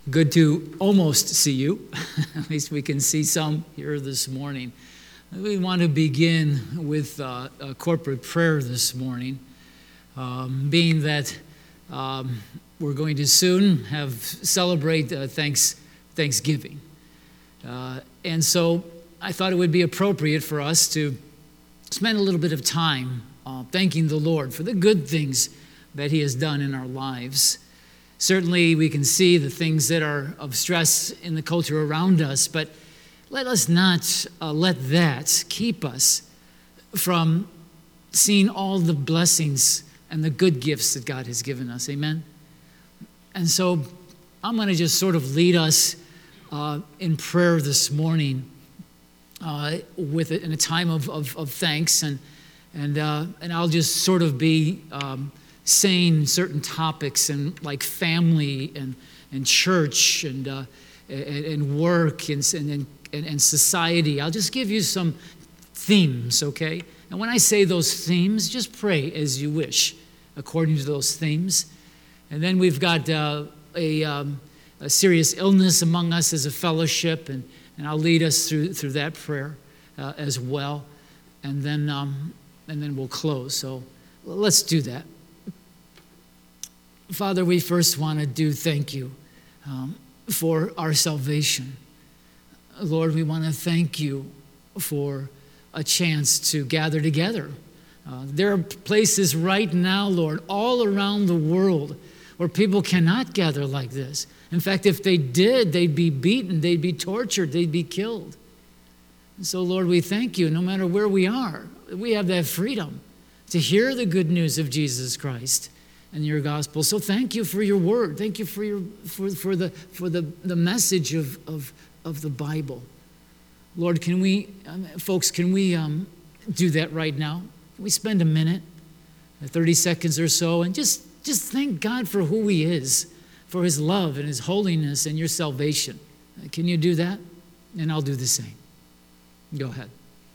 Good to almost see you. At least we can see some here this morning. We want to begin with a corporate prayer this morning, being that we're going to soon celebrate Thanksgiving. And so I thought it would be appropriate for us to spend a little bit of time thanking the Lord for the good things that He has done in our lives. Certainly, we can see the things that are of stress in the culture around us, but let us not let that keep us from seeing all the blessings and the good gifts that God has given us. Amen? And so I'm going to just sort of lead us in prayer this morning in a time of thanks, and I'll just sort of be saying certain topics and like family and church and work and society. I'll just give you some themes, okay? And when I say those themes, just pray as you wish according to those themes. And then we've got a serious illness among us as a fellowship, and I'll lead us through that prayer as well. And then we'll close. So let's do that. Father, we first want to do thank you for our salvation. Lord, we want to thank you for a chance to gather together. There are places right now, Lord, all around the world where people cannot gather like this. In fact, if they did, they'd be beaten, they'd be tortured, they'd be killed. And so, Lord, we thank you. No matter where we are, we have that freedom to hear the good news of Jesus Christ and your gospel. So thank you for your word. Thank you for the message of the Bible. Lord, can we do that right now? Can we spend a minute, 30 seconds or so, and just thank God for who He is, for His love and His holiness and your salvation. Can you do that? And I'll do the same. Go ahead.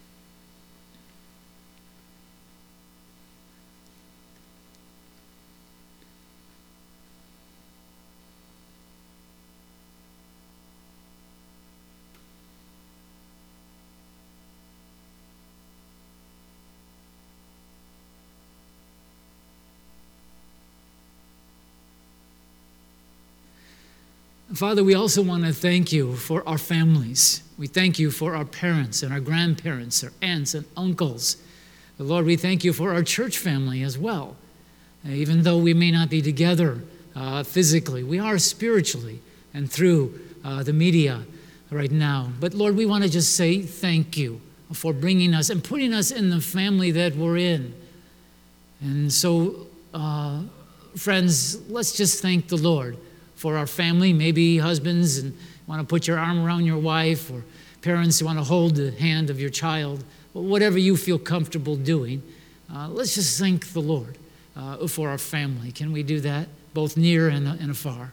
Father, we also want to thank you for our families. We thank you for our parents and our grandparents, our aunts and uncles. But Lord, we thank you for our church family as well. Even though we may not be together physically, we are spiritually and through the media right now. But Lord, we want to just say thank you for bringing us and putting us in the family that we're in. And so, friends, let's just thank the Lord for our family. Maybe husbands and want to put your arm around your wife, or parents who want to hold the hand of your child. Well, whatever you feel comfortable doing, let's just thank the Lord for our family. Can we do that, both near and afar?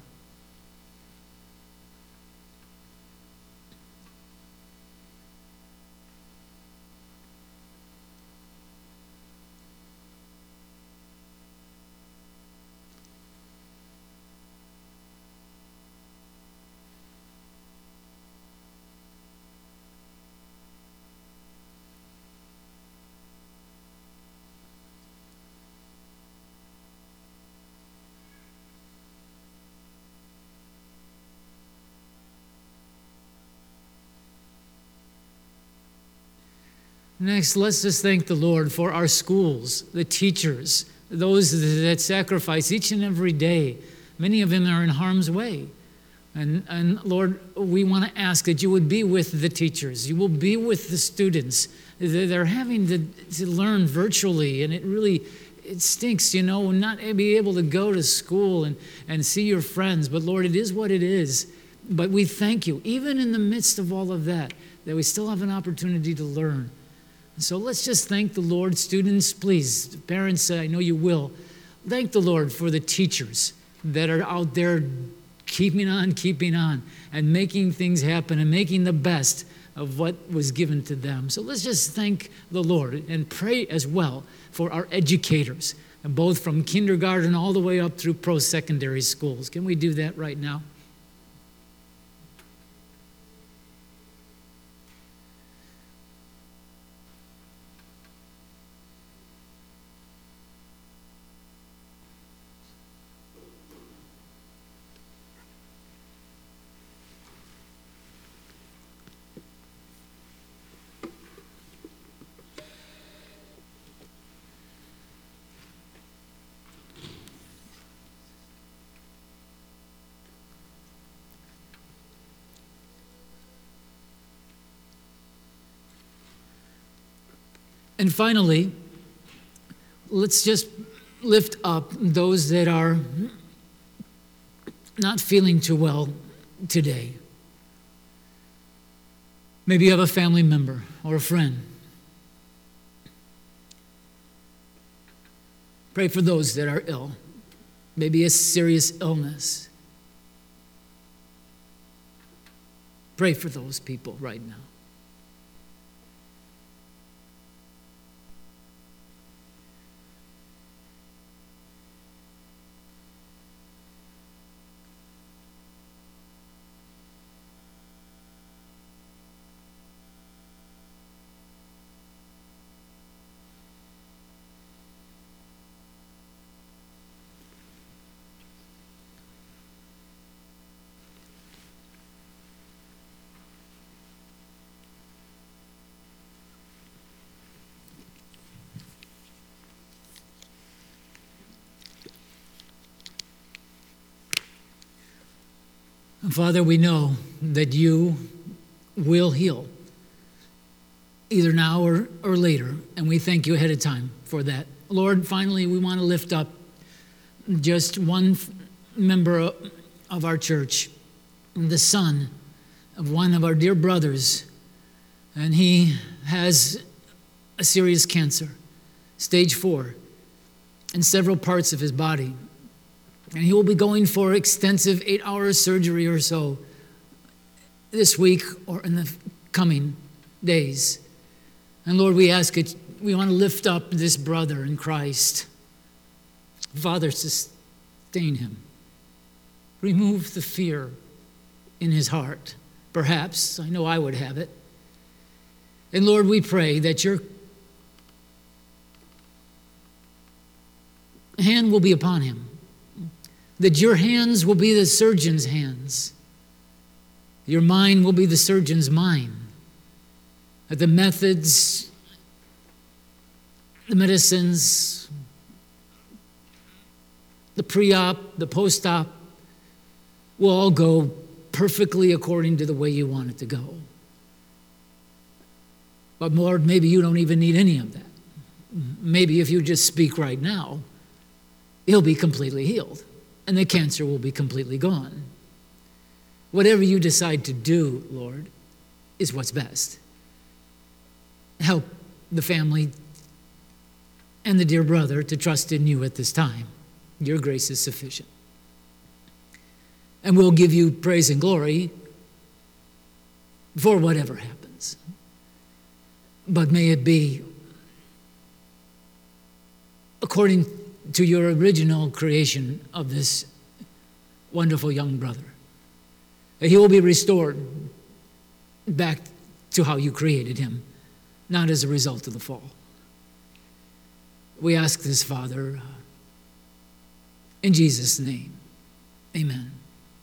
Next, let's just thank the Lord for our schools, the teachers, those that sacrifice each and every day. Many of them are in harm's way. And Lord, we want to ask that you would be with the teachers. You will be with the students. They're having to learn virtually, and it stinks, not be able to go to school and see your friends. But Lord, it is what it is. But we thank you, even in the midst of all of that we still have an opportunity to learn. So let's just thank the Lord. Students, please, parents, I know you will. Thank the Lord for the teachers that are out there keeping on, and making things happen and making the best of what was given to them. So let's just thank the Lord and pray as well for our educators, both from kindergarten all the way up through post-secondary schools. Can we do that right now? And finally, let's just lift up those that are not feeling too well today. Maybe you have a family member or a friend. Pray for those that are ill. Maybe a serious illness. Pray for those people right now. Father, we know that you will heal, either now or later, and we thank you ahead of time for that. Lord, finally, we want to lift up just one member of our church, the son of one of our dear brothers, and he has a serious cancer, stage 4, in several parts of his body. And he will be going for extensive 8-hour surgery or so this week or in the coming days. And Lord, we ask it, we want to lift up this brother in Christ. Father, sustain him. Remove the fear in his heart. Perhaps, I know I would have it. And Lord, we pray that your hand will be upon him. That your hands will be the surgeon's hands. Your mind will be the surgeon's mind. That the methods, the medicines, the pre-op, the post-op will all go perfectly according to the way you want it to go. But Lord, maybe you don't even need any of that. Maybe if you just speak right now, he'll be completely healed. And the cancer will be completely gone. Whatever you decide to do, Lord, is what's best. Help the family and the dear brother to trust in you at this time. Your grace is sufficient. And we'll give you praise and glory for whatever happens. But may it be according to your original creation of this wonderful young brother. That he will be restored back to how you created him, not as a result of the fall. We ask this, Father, in Jesus' name. Amen.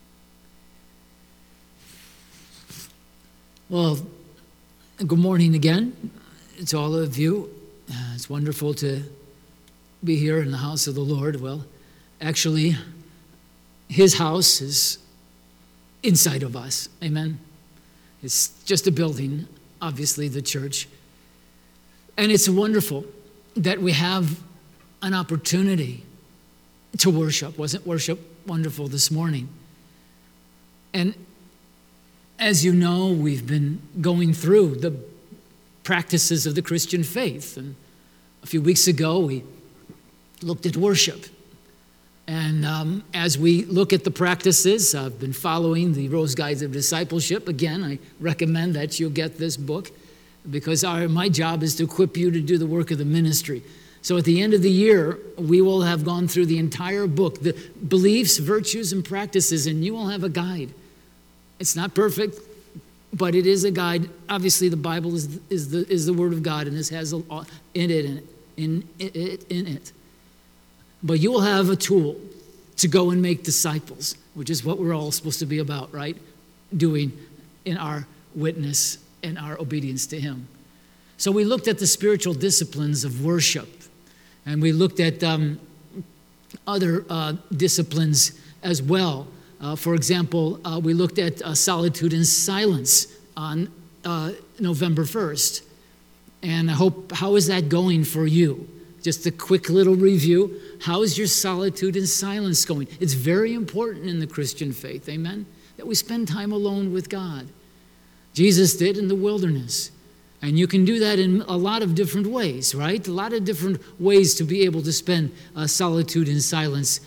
Well, good morning again to all of you. It's wonderful to be here in the house of the Lord. Well, actually, his house is inside of us. Amen. It's just a building, obviously the church. And it's wonderful that we have an opportunity to worship. Wasn't worship wonderful this morning? And as you know, we've been going through the practices of the Christian faith. And a few weeks ago, we looked at worship. And as we look at the practices, I've been following the Rose Guides of Discipleship. Again, I recommend that you get this book because my job is to equip you to do the work of the ministry. So at the end of the year, we will have gone through the entire book, the beliefs, virtues, and practices, and you will have a guide. It's not perfect, but it is a guide. Obviously, the Bible is the Word of God, and this has in it. But you will have a tool to go and make disciples, which is what we're all supposed to be about, right? Doing in our witness and our obedience to Him. So we looked at the spiritual disciplines of worship, and we looked at other disciplines as well. For example, we looked at solitude and silence on November 1st. And how is that going for you? Just a quick little review. How is your solitude and silence going? It's very important in the Christian faith, amen, that we spend time alone with God. Jesus did in the wilderness. And you can do that in a lot of different ways, right? A lot of different ways to be able to spend solitude and silence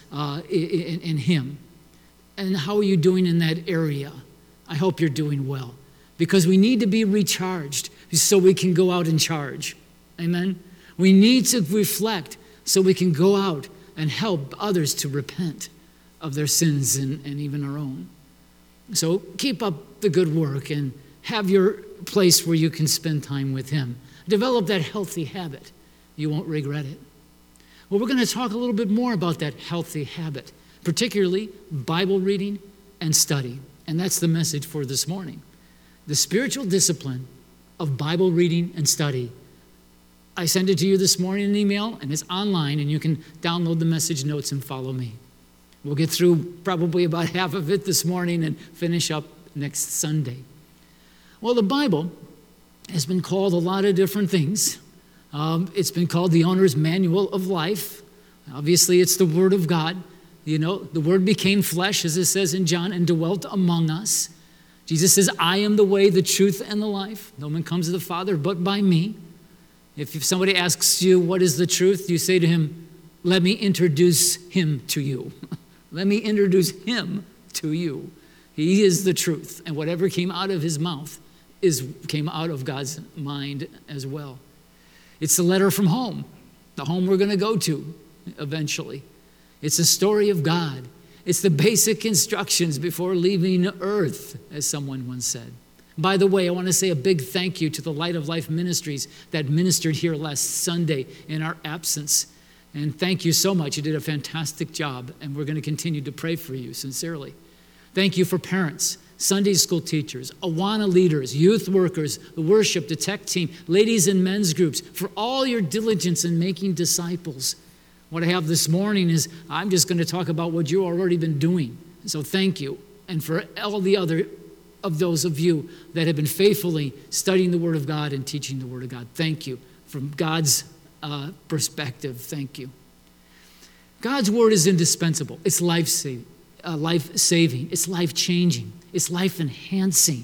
in Him. And how are you doing in that area? I hope you're doing well. Because we need to be recharged so we can go out and charge. Amen? We need to reflect so we can go out and help others to repent of their sins and even our own. So keep up the good work and have your place where you can spend time with Him. Develop that healthy habit. You won't regret it. Well, we're going to talk a little bit more about that healthy habit, particularly Bible reading and study. And that's the message for this morning. The spiritual discipline of Bible reading and study. I sent it to you this morning in an email, and it's online, and you can download the message notes and follow me. We'll get through probably about half of it this morning and finish up next Sunday. Well, the Bible has been called a lot of different things. It's been called the owner's manual of life. Obviously, it's the Word of God. You know, the Word became flesh, as it says in John, and dwelt among us. Jesus says, I am the way, the truth, and the life. No one comes to the Father but by me. If somebody asks you, what is the truth? You say to him, let me introduce Him to you. Let me introduce Him to you. He is the truth. And whatever came out of His mouth came out of God's mind as well. It's the letter from home, the home we're going to go to eventually. It's the story of God. It's the basic instructions before leaving earth, as someone once said. By the way, I want to say a big thank you to the Light of Life Ministries that ministered here last Sunday in our absence. And thank you so much. You did a fantastic job, and we're going to continue to pray for you sincerely. Thank you for parents, Sunday school teachers, Awana leaders, youth workers, the worship, the tech team, ladies and men's groups, for all your diligence in making disciples. What I have this morning is I'm just going to talk about what you've already been doing. So thank you. And for all the other of those of you that have been faithfully studying the Word of God and teaching the Word of God, thank you. From God's perspective, thank you. God's Word is indispensable. It's life-saving. It's life-changing. It's life-enhancing.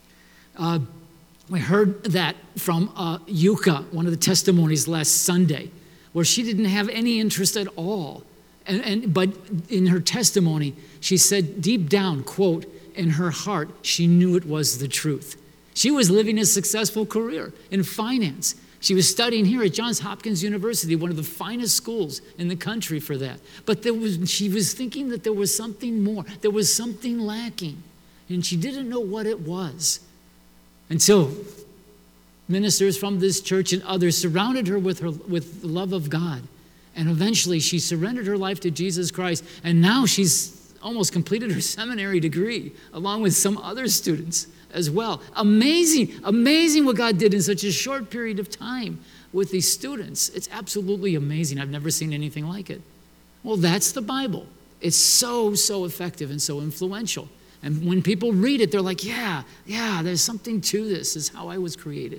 We heard that from Yuka, one of the testimonies last Sunday, where she didn't have any interest at all. But in her testimony, she said deep down, quote, in her heart, she knew it was the truth. She was living a successful career in finance. She was studying here at Johns Hopkins University, one of the finest schools in the country for that. But she was thinking that there was something more. There was something lacking. And she didn't know what it was. Until ministers from this church and others surrounded her with the love of God. And eventually she surrendered her life to Jesus Christ. And now she's almost completed her seminary degree, along with some other students as well. Amazing what God did in such a short period of time with these students. It's absolutely amazing. I've never seen anything like it. Well, that's the Bible. It's so effective and so influential. And when people read it, they're like, yeah, there's something to this. This is how I was created.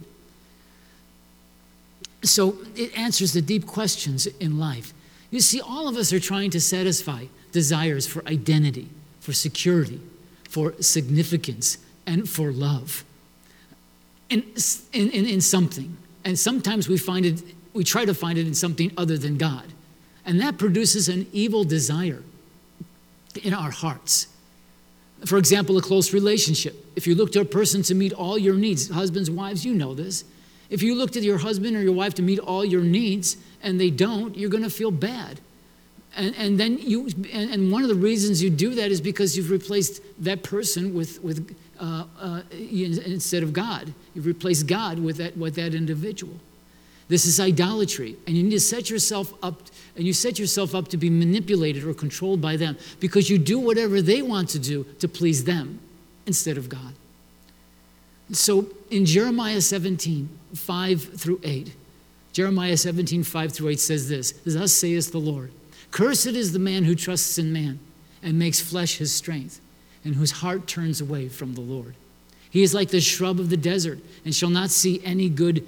So it answers the deep questions in life. You see, all of us are trying to satisfy desires for identity, for security, for significance, and for love in something. And sometimes we try to find it in something other than God. And that produces an evil desire in our hearts. For example, a close relationship. If you look to a person to meet all your needs, husbands, wives, you know this. If you look to your husband or your wife to meet all your needs and they don't, you're going to feel bad. And then one of the reasons you do that is because you've replaced that person with instead of God. You've replaced God with that individual. This is idolatry, and you need to set yourself up, to be manipulated or controlled by them because you do whatever they want to do to please them instead of God. So in Jeremiah 17:5-8, Jeremiah 17:5-8 says this: "Thus saith the Lord, cursed is the man who trusts in man and makes flesh his strength, and whose heart turns away from the Lord. He is like the shrub of the desert and shall not see any good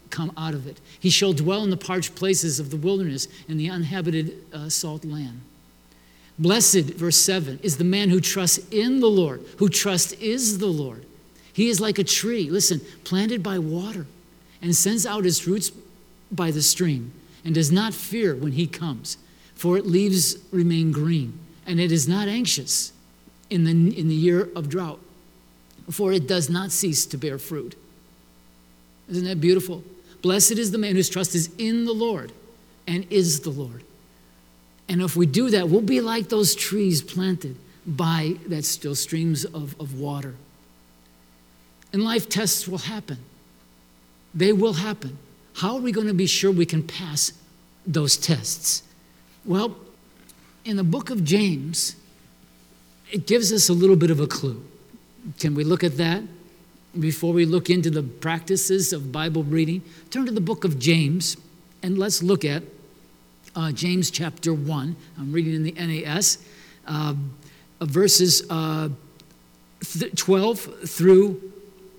come out of it. He shall dwell in the parched places of the wilderness, in the uninhabited salt land. Blessed, verse 7, is the man who trusts in the Lord, who trusts is the Lord. He is like a tree, listen, planted by water, and sends out its roots by the stream, and does not fear when he comes, for its leaves remain green, and it is not anxious in the year of drought, for it does not cease to bear fruit. Isn't that beautiful? Blessed is the man whose trust is in the Lord and is the Lord. And if we do that, we'll be like those trees planted by those streams of water. And life tests will happen. They will happen. How are we going to be sure we can pass those tests? Well, in the book of James, it gives us a little bit of a clue. Can we look at that before we look into the practices of Bible reading? Turn to the book of James, and let's look at James chapter 1. I'm reading in the NAS, verses 12 through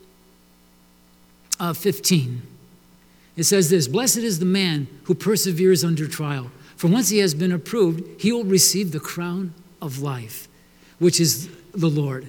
15. It says this: Blessed is the man who perseveres under trial, for once he has been approved, he will receive the crown of life, which is the Lord,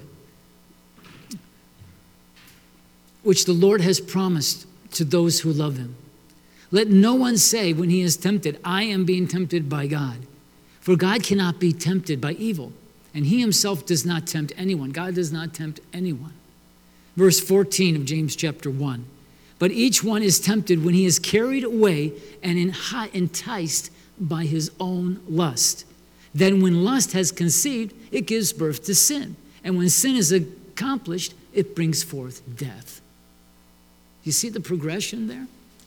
which the Lord has promised to those who love him. Let no one say when he is tempted, I am being tempted by God. For God cannot be tempted by evil, and he himself does not tempt anyone. God does not tempt anyone. Verse 14 of James chapter 1. But each one is tempted when he is carried away and enticed by his own lust. Then when lust has conceived, it gives birth to sin. And when sin is accomplished, it brings forth death. You see the progression there?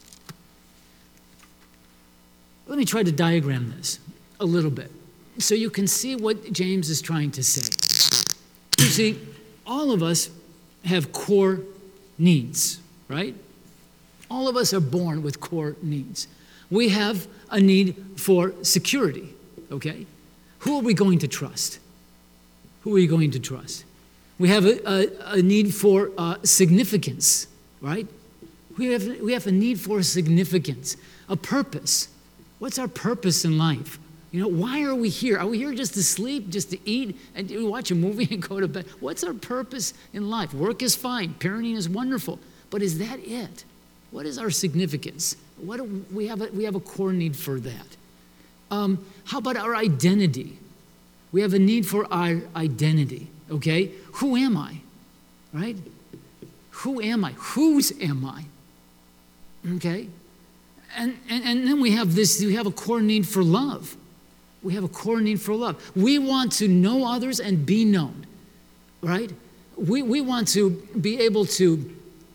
Let me try to diagram this a little bit so you can see what James is trying to say. You see, all of us have core needs, right? All of us are born with core needs. We have a need for security, okay? Who are we going to trust? Who are you going to trust? We have a need for significance, right? We have a need for significance, a purpose. What's our purpose in life? You know, why are we here? Are we here just to sleep, just to eat, and watch a movie and go to bed? What's our purpose in life? Work is fine. Parenting is wonderful. But is that it? What is our significance? We have a core need for that. How about our identity? We have a need for our identity, okay? Who am I, right? Who am I? Whose am I? Okay? And then we have a core need for love. We have a core need for love. We want to know others and be known, right? We want to be able to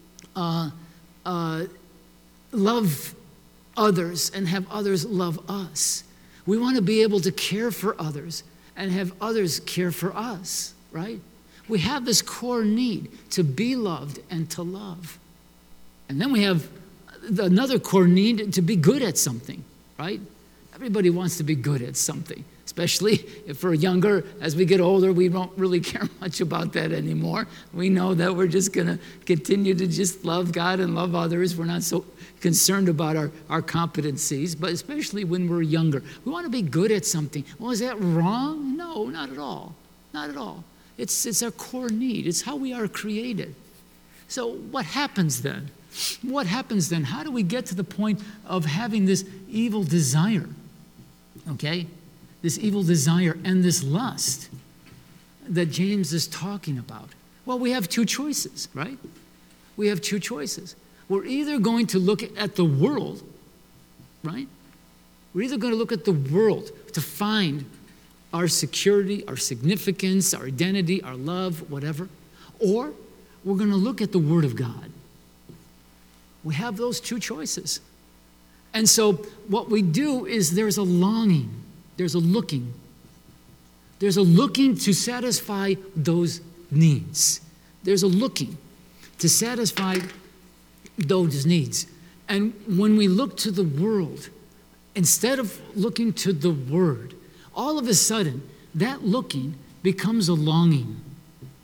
love others and have others love us. We want to be able to care for others and have others care for us, right? We have this core need to be loved and to love. And then we have another core need to be good at something, right? Everybody wants to be good at something, especially if we're younger. As we get older, we don't really care much about that anymore. We know that we're just going to continue to just love God and love others. We're not so concerned about our competencies, but especially when we're younger. We want to be good at something. Well, is that wrong? No, not at all. Not at all. It's our core need. It's how we are created. So what happens then? What happens then? How do we get to the point of having this evil desire? Okay? This evil desire and this lust that James is talking about. Well, we have two choices, right? We have two choices. We're either going to look at the world, right? We're either going to look at the world to find our security, our significance, our identity, our love, whatever, or we're going to look at the Word of God. We have those two choices. And so what we do is there's a longing, there's a looking. There's a looking to satisfy those needs. There's a looking to satisfy those needs. And when we look to the world, instead of looking to the Word, all of a sudden, that looking becomes a longing.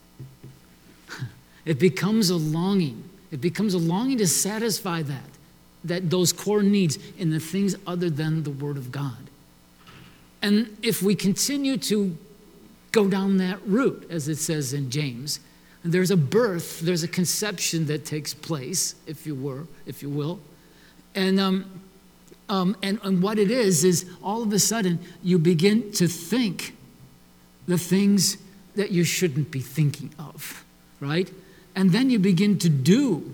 It becomes a longing. It becomes a longing to satisfy that, those core needs in the things other than the Word of God. And if we continue to go down that route, as it says in James, there's a birth, there's a conception that takes place, if you will. And what it is all of a sudden you begin to think the things that you shouldn't be thinking of, right? And then you begin to do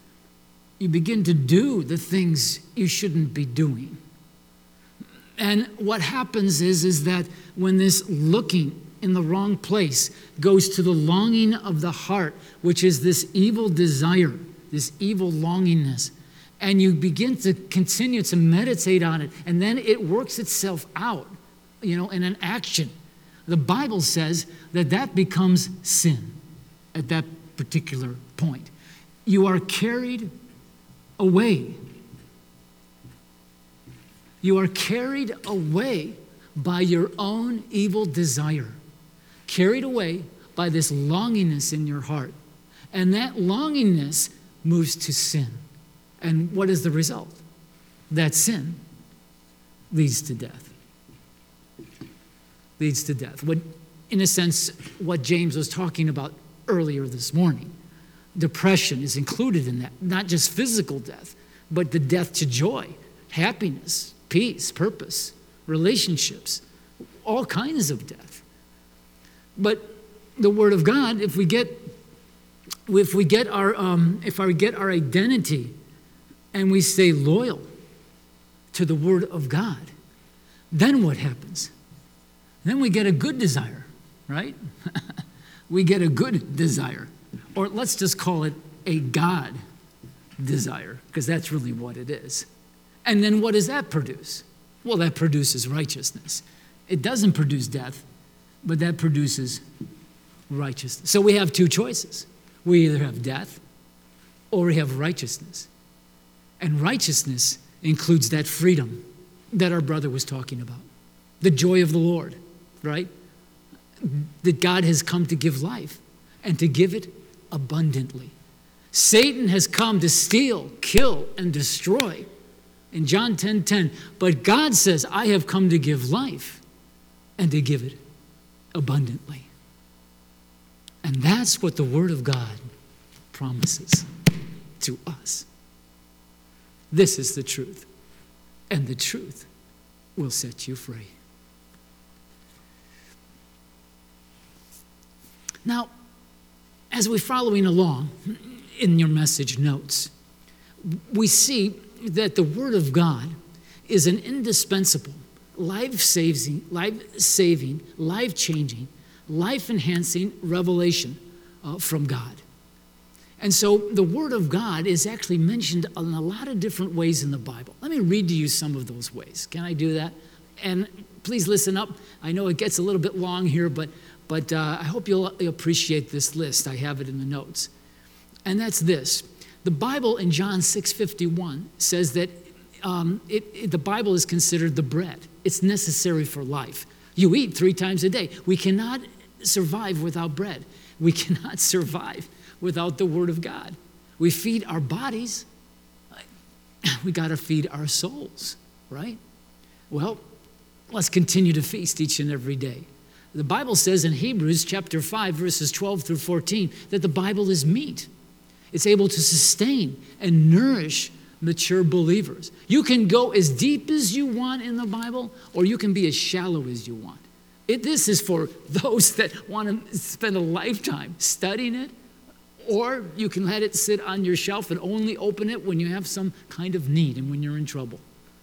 the things you shouldn't be doing. And what happens is that when this looking in the wrong place goes to the longing of the heart, which is this evil desire, this evil longingness, and you begin to continue to meditate on it, and then it works itself out, in an action. The Bible says that becomes sin at that particular point. You are carried away. You are carried away by your own evil desire, carried away by this longingness in your heart. And that longingness moves to sin. And what is the result? That sin leads to death. Leads to death. In a sense, what James was talking about earlier this morning. Depression is included in that. Not just physical death, but the death to joy, happiness, peace, purpose, relationships, all kinds of death. But the Word of God, if we get our identity and we stay loyal to the Word of God, then what happens? Then we get a good desire, right? We get a good desire. Or let's just call it a God desire, because that's really what it is. And then what does that produce? Well, that produces righteousness. It doesn't produce death, but that produces righteousness. So we have two choices. We either have death or we have righteousness. And righteousness includes that freedom that our brother was talking about. The joy of the Lord, right? That God has come to give life and to give it abundantly. Satan has come to steal, kill, and destroy. In John 10:10, but God says, I have come to give life and to give it abundantly. And that's what the Word of God promises to us. This is the truth, and the truth will set you free. Now, as we're following along in your message notes, we see that the Word of God is an indispensable, life-saving, life-changing, life-enhancing revelation from God. And so the Word of God is actually mentioned in a lot of different ways in the Bible. Let me read to you some of those ways. Can I do that? And please listen up. I know it gets a little bit long here, but I hope you'll appreciate this list. I have it in the notes. And that's this. The Bible in John 6:51 says that the Bible is considered the bread. It's necessary for life. You eat 3 times a day. We cannot survive without bread. We cannot survive without the Word of God. We feed our bodies. We got to feed our souls, right? Well, let's continue to feast each and every day. The Bible says in Hebrews chapter 5, verses 12 through 14, that the Bible is meat. It's able to sustain and nourish mature believers. You can go as deep as you want in the Bible, or you can be as shallow as you want. This is for those that want to spend a lifetime studying it, or you can let it sit on your shelf and only open it when you have some kind of need and when you're in trouble.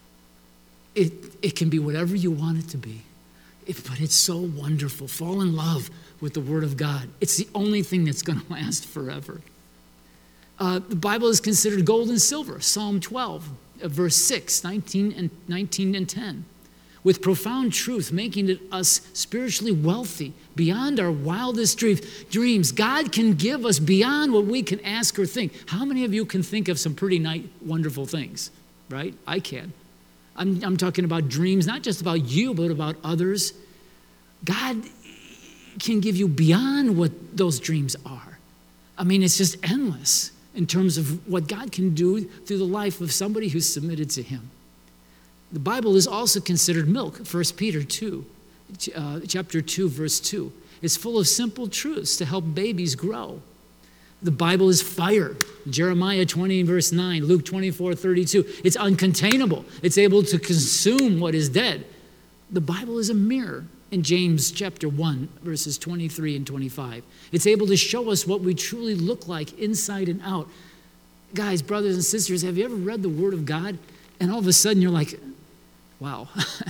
It can be whatever you want it to be. But it's so wonderful. Fall in love with the Word of God. It's the only thing that's going to last forever. The Bible is considered gold and silver. Psalm 12, verse 6, 19 and 10. With profound truth, making it us spiritually wealthy beyond our wildest dreams. God can give us beyond what we can ask or think. How many of you can think of some pretty wonderful things, right? I can. I'm talking about dreams, not just about you, but about others. God can give you beyond what those dreams are. I mean, it's just endless. in terms of what God can do through the life of somebody who's submitted to him. The Bible is also considered milk. 1 Peter 2, chapter 2, verse 2. It's full of simple truths to help babies grow. The Bible is fire. Jeremiah 20, verse 9. Luke 24, 32. It's uncontainable. It's able to consume what is dead. The Bible is a mirror. In James chapter 1, verses 23 and 25. It's able to show us what we truly look like inside and out. Guys, brothers and sisters, have you ever read the Word of God and all of a sudden you're like, wow,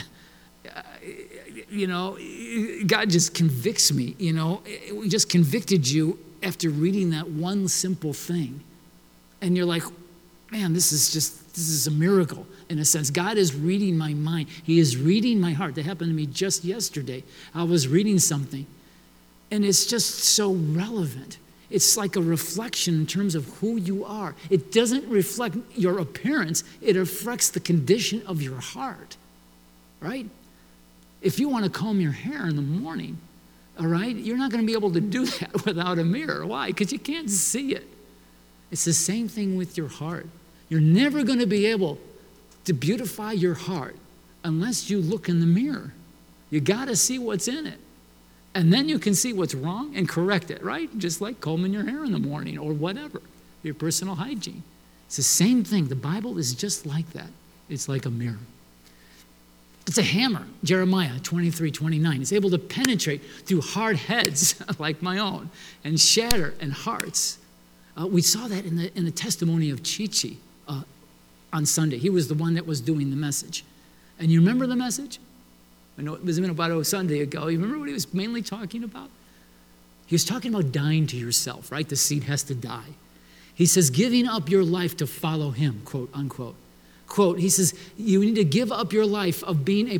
God just convicts me, He just convicted you after reading that one simple thing. And you're like, man, this is a miracle in a sense. God is reading my mind. He is reading my heart. That happened to me just yesterday. I was reading something, and it's just so relevant. It's like a reflection in terms of who you are. It doesn't reflect your appearance. It reflects the condition of your heart, right? If you want to comb your hair in the morning, all right, you're not going to be able to do that without a mirror. Why? Because you can't see it. It's the same thing with your heart. You're never going to be able to beautify your heart unless you look in the mirror. You got to see what's in it. And then you can see what's wrong and correct it, right? Just like combing your hair in the morning or whatever, your personal hygiene. It's the same thing. The Bible is just like that. It's like a mirror. It's a hammer, Jeremiah 23, 29. It's able to penetrate through hard heads like my own and shatter in hearts. We saw that in the testimony of Chichi on Sunday. He was the one that was doing the message. And you remember the message? I know it was about a Sunday ago. You remember what he was mainly talking about? He was talking about dying to yourself, right? The seed has to die. He says, giving up your life to follow him, quote, unquote. Quote, he says, you need to give up your life of being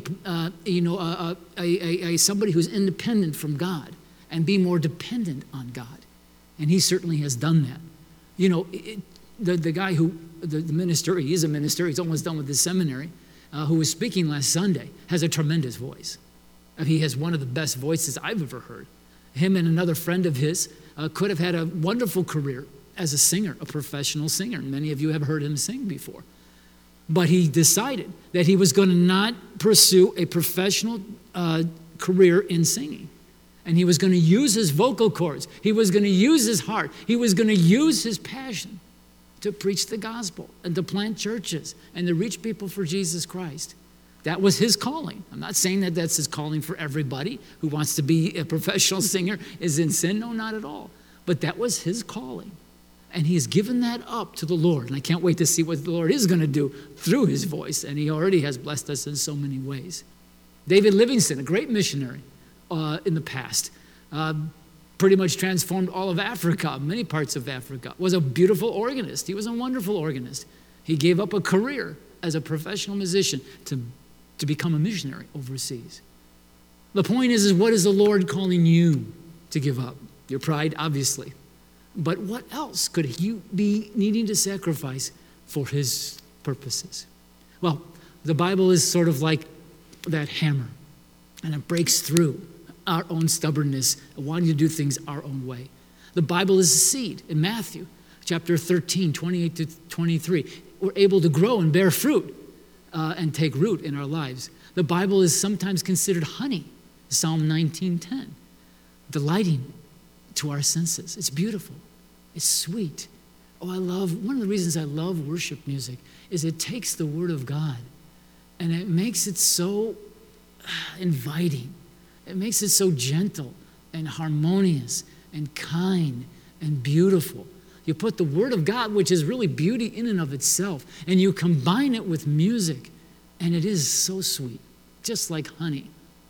somebody who's independent from God and be more dependent on God. And he certainly has done that. The guy the minister, he is a minister, he's almost done with his seminary, who was speaking last Sunday, has a tremendous voice. He has one of the best voices I've ever heard. Him and another friend of his could have had a wonderful career as a singer, a professional singer. Many of you have heard him sing before. But he decided that he was going to not pursue a professional career in singing. And he was going to use his vocal cords. He was going to use his heart. He was going to use his passion to preach the gospel and to plant churches and to reach people for Jesus Christ. That was his calling. I'm not saying that that's his calling for everybody who wants to be a professional singer is in sin. No, not at all. But that was his calling. And he has given that up to the Lord. And I can't wait to see what the Lord is going to do through his voice. And he already has blessed us in so many ways. David Livingstone, a great missionary in the past, pretty much transformed all of Africa, many parts of Africa, was a beautiful organist. He was a wonderful organist. He gave up a career as a professional musician to become a missionary overseas. The point is what is the Lord calling you to give up? Your pride, obviously. But what else could you be needing to sacrifice for his purposes? Well, the Bible is sort of like that hammer, and it breaks through our own stubbornness and wanting to do things our own way. The Bible is a seed. In Matthew chapter 13, 28 to 23, we're able to grow and bear fruit and take root in our lives. The Bible is sometimes considered honey, Psalm 19:10, delighting to our senses. It's beautiful. It's sweet. One of the reasons I love worship music is it takes the Word of God and it makes it so inviting. It makes it so gentle and harmonious and kind and beautiful. You put the Word of God, which is really beauty in and of itself, and you combine it with music, and it is so sweet, just like honey.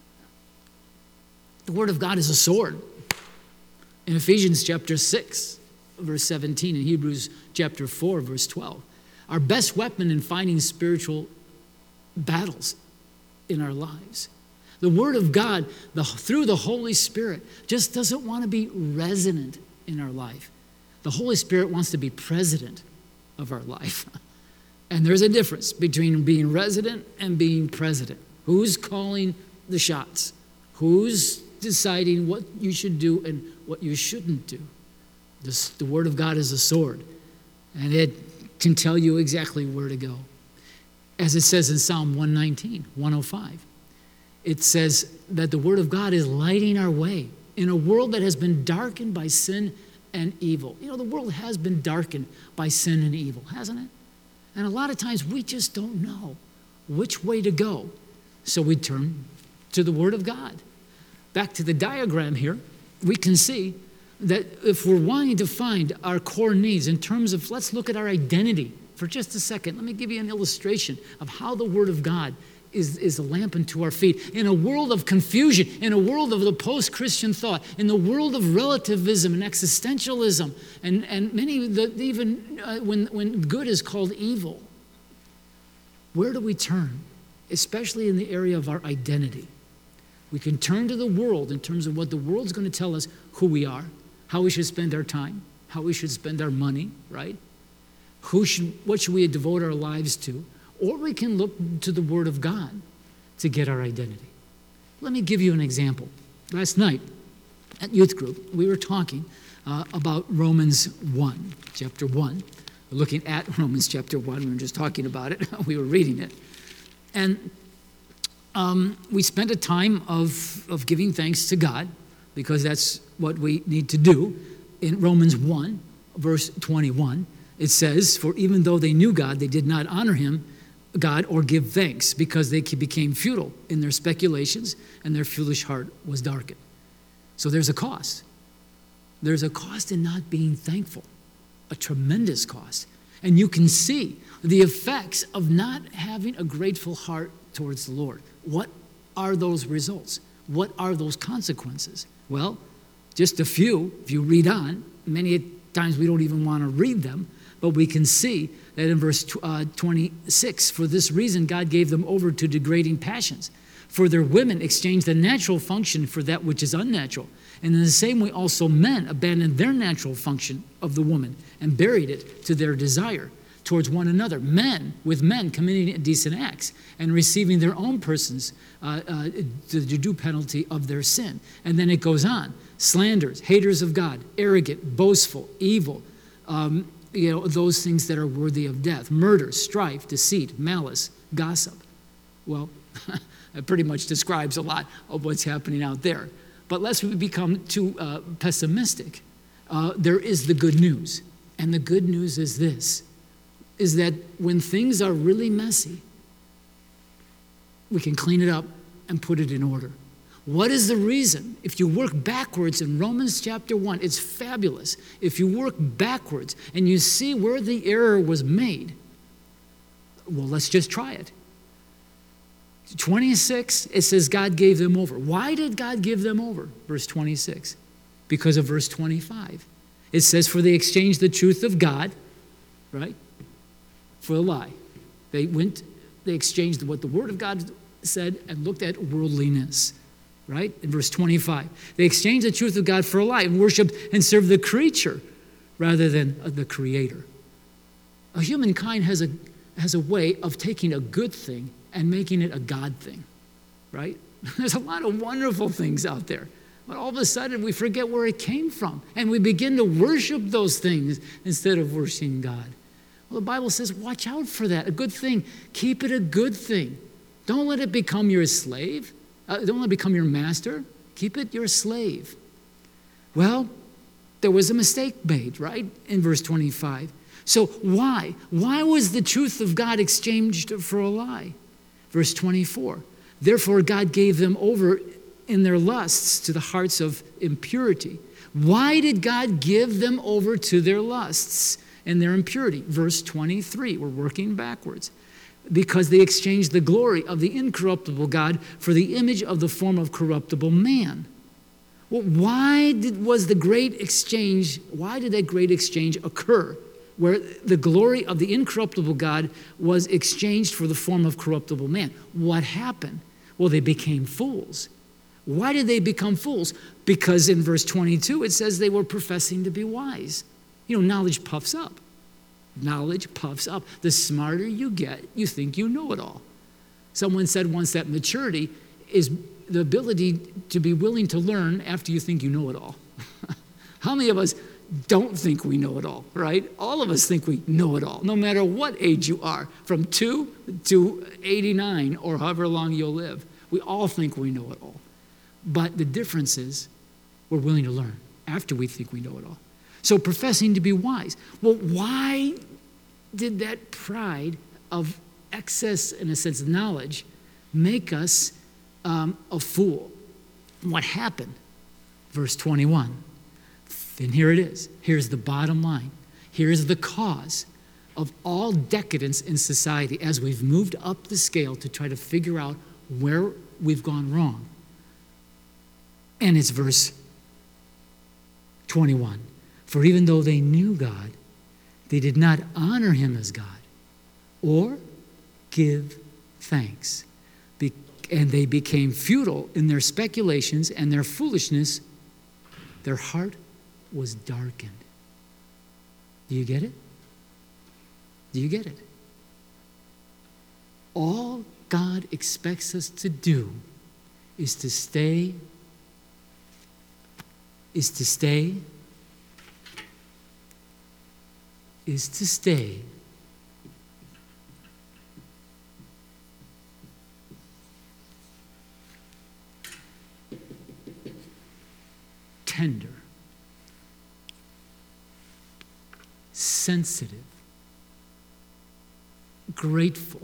The Word of God is a sword. In Ephesians chapter 6, verse 17, and Hebrews chapter 4, verse 12, our best weapon in fighting spiritual battles in our lives. The Word of God, through the Holy Spirit, just doesn't want to be resident in our life. The Holy Spirit wants to be president of our life. And there's a difference between being resident and being president. Who's calling the shots? Who's deciding what you should do and what you shouldn't do? The Word of God is a sword. And it can tell you exactly where to go. As it says in Psalm 119, 105, it says that the Word of God is lighting our way in a world that has been darkened by sin and evil. You know, the world has been darkened by sin and evil, hasn't it? And a lot of times we just don't know which way to go. So we turn to the Word of God. Back to the diagram here, we can see that if we're wanting to find our core needs in terms of, let's look at our identity for just a second. Let me give you an illustration of how the Word of God is a lamp unto our feet. In a world of confusion, in a world of the post-Christian thought, in the world of relativism and existentialism, and many, even when good is called evil, where do we turn? Especially in the area of our identity. We can turn to the world in terms of what the world's going to tell us who we are, how we should spend our time, how we should spend our money, right? What should we devote our lives to? Or we can look to the Word of God to get our identity. Let me give you an example. Last night at youth group, we were talking about Romans 1, chapter 1. We're looking at Romans chapter 1. We were just talking about it. We were reading it. And we spent a time of giving thanks to God, because that's what we need to do. In Romans 1, verse 21, it says, "For even though they knew God, they did not honor him, God, or give thanks, because they became futile in their speculations, and their foolish heart was darkened." So there's a cost. There's a cost in not being thankful, a tremendous cost. And you can see the effects of not having a grateful heart towards the Lord. What are those results? What are those consequences? Well, just a few. If you read on, many times we don't even want to read them, but we can see that in verse 26, "For this reason God gave them over to degrading passions. For their women exchanged the natural function for that which is unnatural. And in the same way also men abandoned their natural function of the woman and buried it to their desire towards one another. Men with men committing indecent acts and receiving their own persons the due penalty of their sin." And then it goes on. "Slanders, haters of God, arrogant, boastful, evil, those things that are worthy of death. Murder, strife, deceit, malice, gossip." Well, it pretty much describes a lot of what's happening out there. But lest we become too pessimistic, there is the good news. And the good news is this, is that when things are really messy, we can clean it up and put it in order. What is the reason? If you work backwards in Romans chapter 1, it's fabulous. If you work backwards and you see where the error was made, well, let's just try it. 26, it says God gave them over. Why did God give them over? Verse 26. Because of verse 25. It says, "For they exchanged the truth of God," right, "for a lie." They exchanged what the Word of God said and looked at worldliness. Right? In verse 25. "They exchanged the truth of God for a lie and worshiped and served the creature rather than the Creator." Humankind has a way of taking a good thing and making it a God thing. Right? There's a lot of wonderful things out there. But all of a sudden we forget where it came from. And we begin to worship those things instead of worshiping God. Well, the Bible says, watch out for that. A good thing. Keep it a good thing. Don't let it become your slave. Don't let it become your master. Keep it your slave. Well, there was a mistake made, right? In verse 25. So why? Why was the truth of God exchanged for a lie? Verse 24. "Therefore God gave them over in their lusts to the hearts of impurity." Why did God give them over to their lusts and their impurity? Verse 23. We're working backwards. "Because they exchanged the glory of the incorruptible God for the image of the form of corruptible man." Well, why did that great exchange occur, where the glory of the incorruptible God was exchanged for the form of corruptible man? What happened? Well, they became fools. Why did they become fools? Because in verse 22 it says they were professing to be wise. Knowledge puffs up. Knowledge puffs up. The smarter you get, you think you know it all. Someone said once that maturity is the ability to be willing to learn after you think you know it all. How many of us don't think we know it all, right? All of us think we know it all, no matter what age you are, from 2 to 89 or however long you'll live. We all think we know it all. But the difference is we're willing to learn after we think we know it all. So professing to be wise. Well, why did that pride of excess, in a sense, knowledge make us a fool? What happened? Verse 21. And here it is. Here's the bottom line. Here's the cause of all decadence in society as we've moved up the scale to try to figure out where we've gone wrong. And it's verse 21. For even though they knew God, they did not honor him as God or give thanks. And they became futile in their speculations, and their foolishness, their heart was darkened. Do you get it? Do you get it? All God expects us to do is to stay tender, sensitive, grateful,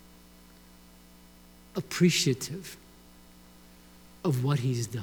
appreciative of what he's done.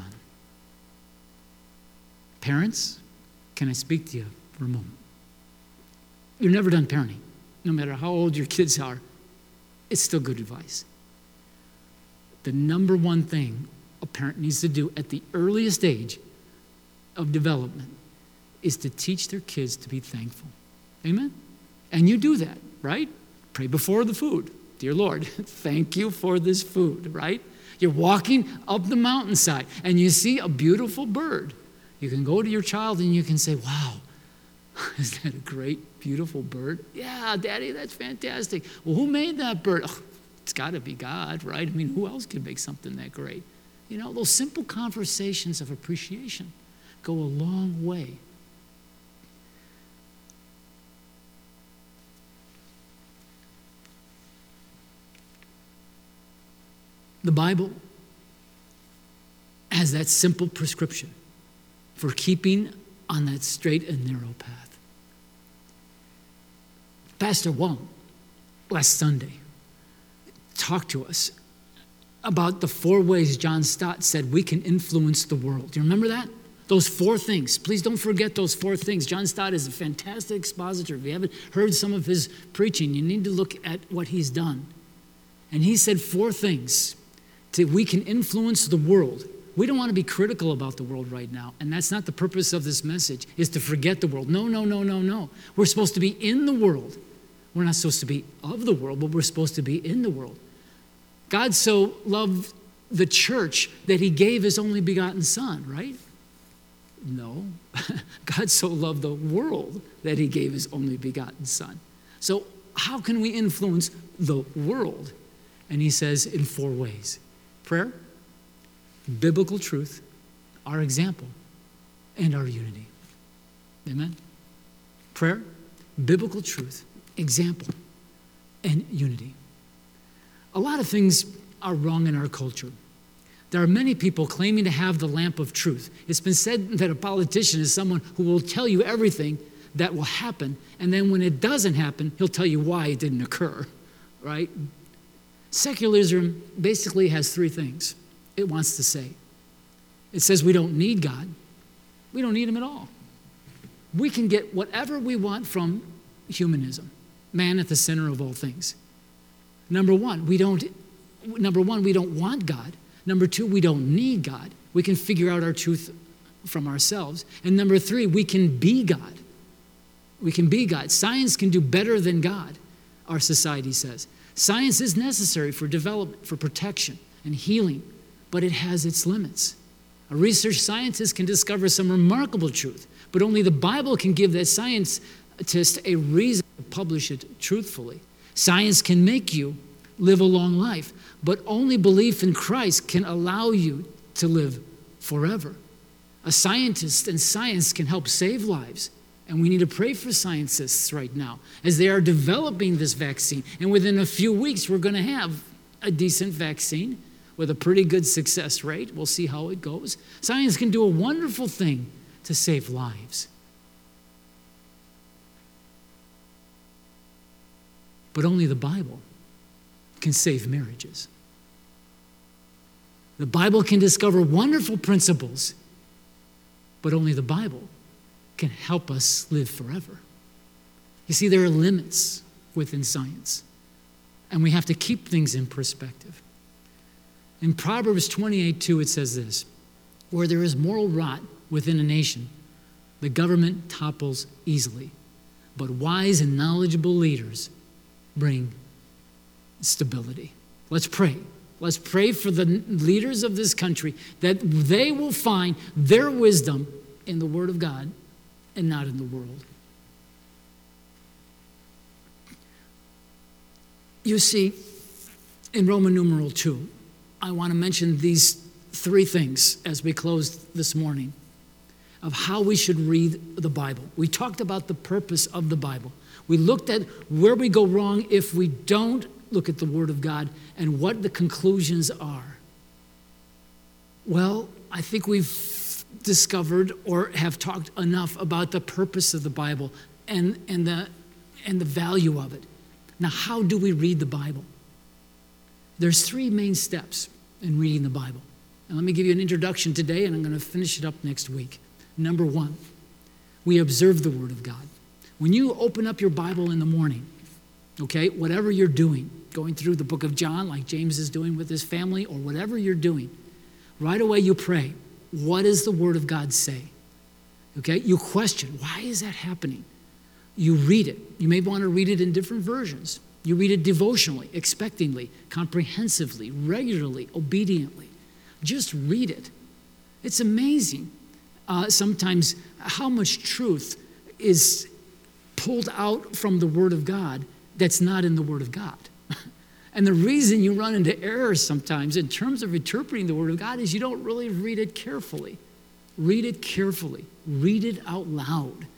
Parents, can I speak to you for a moment? You're never done parenting. No matter how old your kids are, it's still good advice. The number one thing a parent needs to do at the earliest age of development is to teach their kids to be thankful. Amen? And you do that, right? Pray before the food. Dear Lord, thank you for this food, right? You're walking up the mountainside and you see a beautiful bird. You can go to your child and you can say, wow, is that a great, beautiful bird? Yeah, Daddy, that's fantastic. Well, who made that bird? Oh, it's got to be God, right? I mean, who else could make something that great? You know, those simple conversations of appreciation go a long way. The Bible has that simple prescription for keeping on that straight and narrow path. Pastor Wong, last Sunday, talked to us about the 4 ways John Stott said we can influence the world. Do you remember that? Those 4 things. Please don't forget those 4 things. John Stott is a fantastic expositor. If you haven't heard some of his preaching, you need to look at what he's done. And he said 4 things that we can influence the world. We don't want to be critical about the world right now, and that's not the purpose of this message, is to forget the world. No, no, no, no, no. We're supposed to be in the world. We're not supposed to be of the world, but we're supposed to be in the world. God so loved the church that he gave his only begotten son, right? No. God so loved the world that he gave his only begotten son. So how can we influence the world? And he says in 4 ways. Prayer, biblical truth, our example, and our unity. Amen? Prayer, biblical truth, example, and unity. A lot of things are wrong in our culture. There are many people claiming to have the lamp of truth. It's been said that a politician is someone who will tell you everything that will happen, and then when it doesn't happen, he'll tell you why it didn't occur, right? Secularism basically has 3 things it wants to say. It says we don't need God. We don't need him at all. We can get whatever we want from humanism, man at the center of all things. Number one, we don't want God. Number 2, we don't need God. We can figure out our truth from ourselves. And number 3, we can be God. We can be God. Science can do better than God, our society says. Science is necessary for development, for protection and healing, but it has its limits. A research scientist can discover some remarkable truth, but only the Bible can give that scientist a reason to publish it truthfully. Science can make you live a long life, but only belief in Christ can allow you to live forever. A scientist and science can help save lives. And we need to pray for scientists right now as they are developing this vaccine. And within a few weeks, we're going to have a decent vaccine with a pretty good success rate. We'll see how it goes. Science can do a wonderful thing to save lives. But only the Bible can save marriages. The Bible can discover wonderful principles, but only the Bible can help us live forever. You see, there are limits within science, and we have to keep things in perspective. In Proverbs 28:2, it says this: where there is moral rot within a nation, the government topples easily, but wise and knowledgeable leaders bring stability. Let's pray. Let's pray for the leaders of this country that they will find their wisdom in the Word of God and not in the world. You see, in Roman numeral 2, I want to mention these 3 things as we close this morning of how we should read the Bible. We talked about the purpose of the Bible. We looked at where we go wrong if we don't look at the Word of God and what the conclusions are. Well, I think we've discovered or have talked enough about the purpose of the Bible and the value of it. Now, how do we read the Bible? There's 3 main steps in reading the Bible. And let me give you an introduction today, and I'm going to finish it up next week. Number 1, we observe the Word of God. When you open up your Bible in the morning, okay, whatever you're doing, going through the book of John like James is doing with his family, or whatever you're doing, right away you pray, what does the Word of God say? Okay, you question, why is that happening? You read it. You may want to read it in different versions. You read it devotionally, expectingly, comprehensively, regularly, obediently. Just read it. It's amazing sometimes how much truth is pulled out from the Word of God that's not in the Word of God. And the reason you run into errors sometimes in terms of interpreting the Word of God is you don't really read it carefully. Read it carefully. Read it out loud.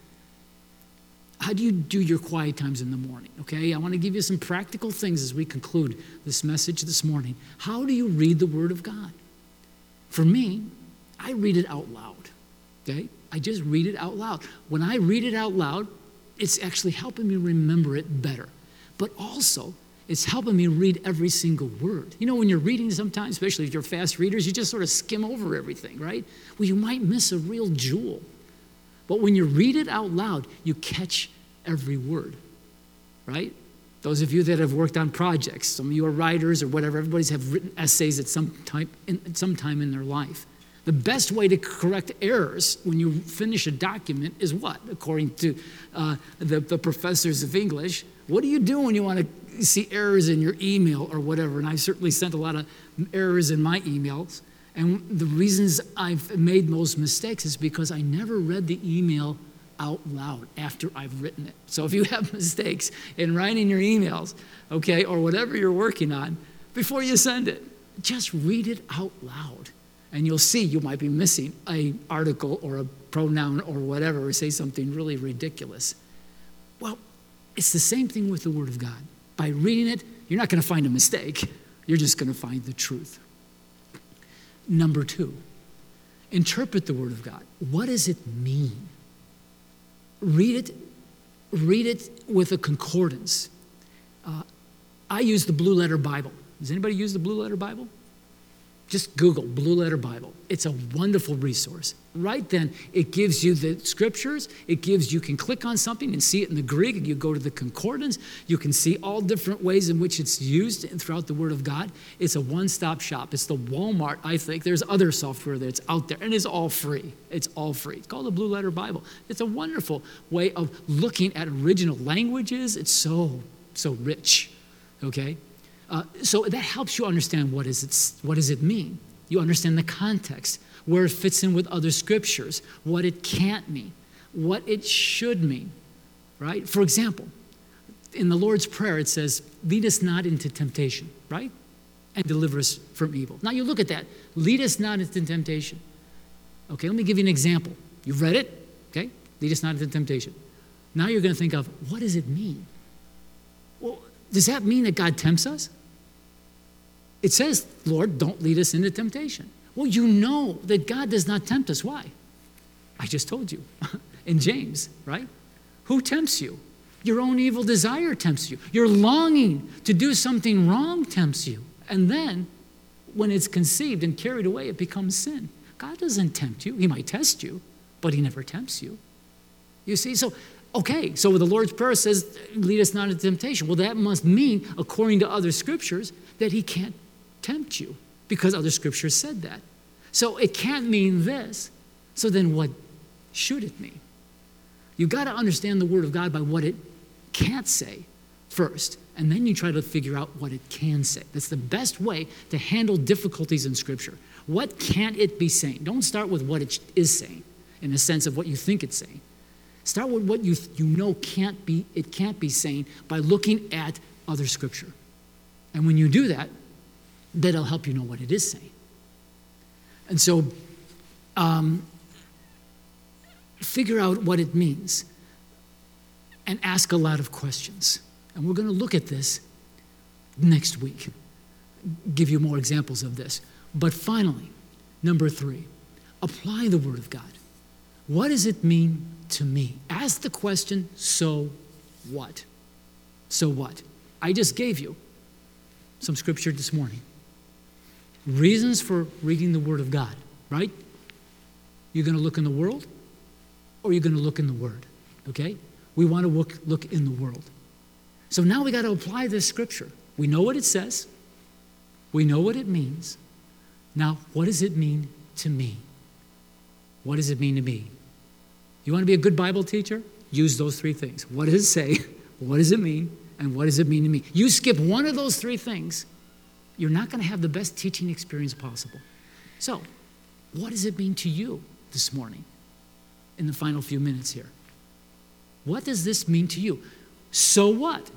How do you do your quiet times in the morning? Okay, I want to give you some practical things as we conclude this message this morning. How do you read the Word of God? For me, I read it out loud. Okay, I just read it out loud. When I read it out loud, it's actually helping me remember it better. But also, it's helping me read every single word. You know, when you're reading sometimes, especially if you're fast readers, you just sort of skim over everything, right? Well, you might miss a real jewel. But when you read it out loud, you catch every word, right? Those of you that have worked on projects, some of you are writers or whatever, everybody's have written essays at some time in their life. The best way to correct errors when you finish a document is what? According to the professors of English, what do you do when you want to see errors in your email or whatever? And I certainly sent a lot of errors in my emails. And the reasons I've made those mistakes is because I never read the email out loud after I've written it. So if you have mistakes in writing your emails, okay, or whatever you're working on, before you send it, just read it out loud. And you'll see you might be missing an article or a pronoun or whatever, or say something really ridiculous. Well, it's the same thing with the Word of God. By reading it, you're not going to find a mistake. You're just going to find the truth. Number 2, interpret the Word of God. What does it mean? Read it with a concordance. I use the Blue Letter Bible. Does anybody use the Blue Letter Bible? Just Google Blue Letter Bible. It's a wonderful resource. Right then, it gives you the scriptures. You can click on something and see it in the Greek. You go to the concordance. You can see all different ways in which it's used throughout the Word of God. It's a one-stop shop. It's the Walmart, I think. There's other software that's out there, and it's all free. It's all free. It's called the Blue Letter Bible. It's a wonderful way of looking at original languages. It's so rich, okay? So that helps you understand what does it mean. You understand the context, where it fits in with other scriptures, what it can't mean, what it should mean, right? For example, in the Lord's Prayer, it says, lead us not into temptation, right? And deliver us from evil. Now you look at that. Lead us not into temptation. Okay, let me give you an example. You've read it, okay? Lead us not into temptation. Now you're going to think of, what does it mean? Well, does that mean that God tempts us? It says, Lord, don't lead us into temptation. Well, you know that God does not tempt us. Why? I just told you in James, right? Who tempts you? Your own evil desire tempts you. Your longing to do something wrong tempts you. And then, when it's conceived and carried away, it becomes sin. God doesn't tempt you. He might test you, but he never tempts you. You see, so the Lord's Prayer says, lead us not into temptation. Well, that must mean, according to other scriptures, that he can't tempt you because other scriptures said that. So it can't mean this. So then what should it mean? You've got to understand the Word of God by what it can't say first, and then you try to figure out what it can say. That's the best way to handle difficulties in Scripture. What can't it be saying? Don't start with what it is saying, in the sense of what you think it's saying. Start with what you know it can't be saying by looking at other Scripture. And when you do that, that'll help you know what it is saying. And so, figure out what it means and ask a lot of questions. And we're going to look at this next week, give you more examples of this. But finally, number 3, apply the Word of God. What does it mean to me? Ask the question, so what? So what? I just gave you some scripture this morning. Reasons for reading the Word of God, right? You're going to look in the world, or you're going to look in the Word, okay? We want to look in the world. So now we got to apply this scripture. We know what it says. We know what it means. Now, what does it mean to me? What does it mean to me? You want to be a good Bible teacher? Use those 3 things. What does it say? What does it mean? And what does it mean to me? You skip one of those 3 things, you're not going to have the best teaching experience possible. So, what does it mean to you this morning in the final few minutes here? What does this mean to you? So what?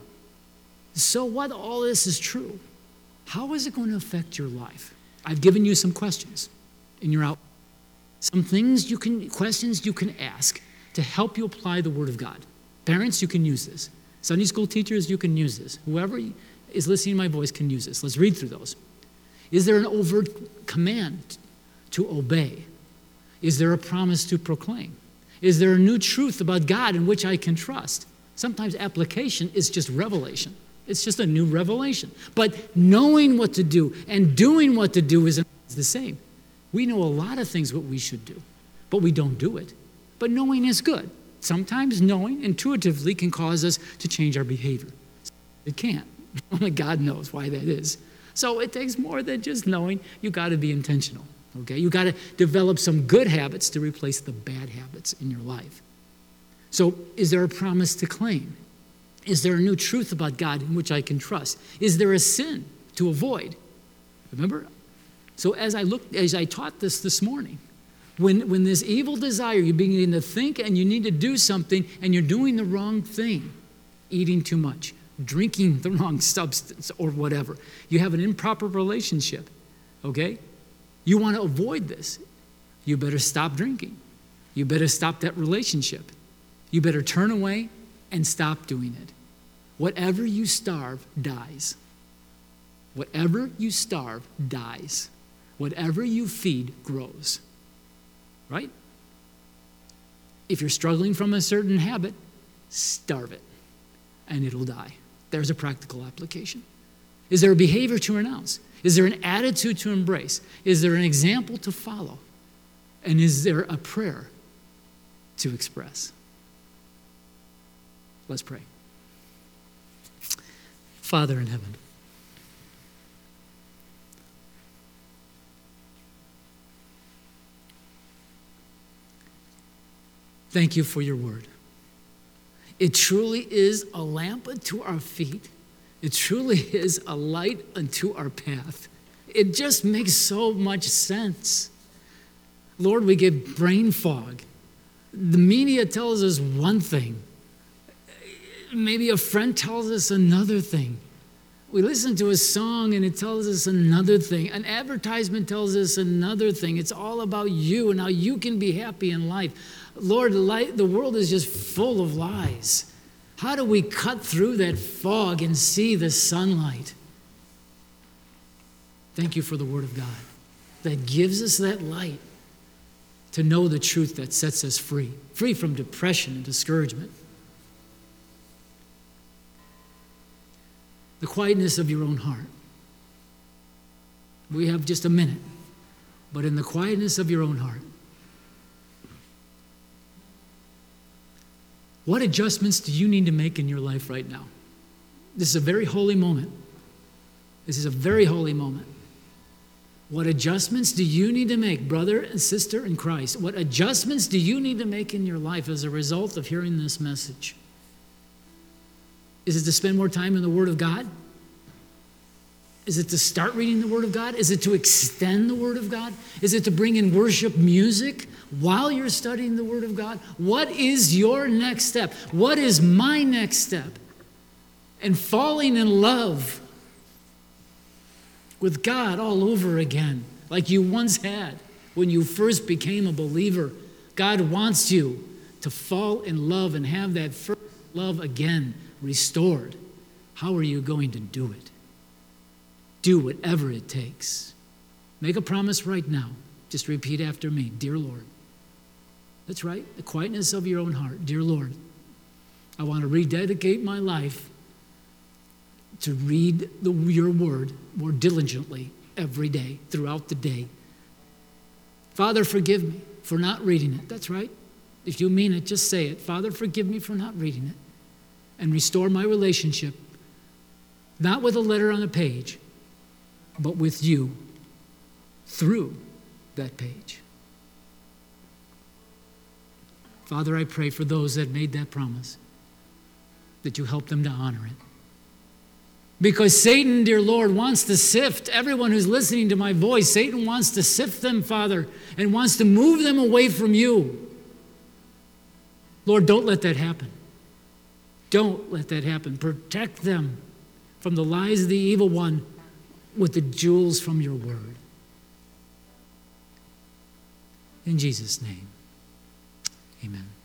So what all this is true? How is it going to affect your life? I've given you some questions in your outline. Some questions you can ask to help you apply the Word of God. Parents, you can use this. Sunday school teachers, you can use this. Whoever is listening to my voice can use this. Let's read through those. Is there an overt command to obey? Is there a promise to proclaim? Is there a new truth about God in which I can trust? Sometimes application is just revelation. It's just a new revelation. But knowing what to do and doing what to do is the same. We know a lot of things what we should do, but we don't do it. But knowing is good. Sometimes knowing intuitively can cause us to change our behavior. It can't. Only God knows why that is. So it takes more than just knowing. You got to be intentional. Okay? You got to develop some good habits to replace the bad habits in your life. So is there a promise to claim? Is there a new truth about God in which I can trust? Is there a sin to avoid? Remember? So as I taught this morning, when this evil desire, you begin to think and you need to do something and you're doing the wrong thing, eating too much, drinking the wrong substance or whatever, you have an improper relationship, okay? You want to avoid this. You better stop drinking. You better stop that relationship. You better turn away and stop doing it. Whatever you starve dies. Whatever you starve dies. Whatever you feed grows. Right? If you're struggling from a certain habit, starve it, and it'll die. There's a practical application. Is there a behavior to renounce? Is there an attitude to embrace? Is there an example to follow? And is there a prayer to express? Let's pray. Father in heaven, thank you for your word. It truly is a lamp unto our feet. It truly is a light unto our path. It just makes so much sense. Lord, we get brain fog. The media tells us one thing. Maybe a friend tells us another thing. We listen to a song and it tells us another thing. An advertisement tells us another thing. It's all about you and how you can be happy in life. Lord, the world is just full of lies. How do we cut through that fog and see the sunlight? Thank you for the Word of God that gives us that light to know the truth that sets us free from depression and discouragement. The quietness of your own heart. We have just a minute, but in the quietness of your own heart, what adjustments do you need to make in your life right now? This is a very holy moment. This is a very holy moment. What adjustments do you need to make, brother and sister in Christ? What adjustments do you need to make in your life as a result of hearing this message? Is it to spend more time in the Word of God? Is it to start reading the Word of God? Is it to extend the Word of God? Is it to bring in worship music while you're studying the Word of God? What is your next step? What is my next step? And falling in love with God all over again, like you once had when you first became a believer. God wants you to fall in love and have that first love again restored. How are you going to do it? Do whatever it takes. Make a promise right now. Just repeat after me. Dear Lord. That's right. The quietness of your own heart. Dear Lord, I want to rededicate my life to read your word more diligently every day, throughout the day. Father, forgive me for not reading it. That's right. If you mean it, just say it. Father, forgive me for not reading it. And restore my relationship, not with a letter on a page, but with you through that page. Father, I pray for those that made that promise, that you help them to honor it. Because Satan, dear Lord, wants to sift everyone who's listening to my voice. Satan wants to sift them, Father, and wants to move them away from you. Lord, don't let that happen. Don't let that happen. Protect them from the lies of the evil one with the jewels from your word. In Jesus' name, amen.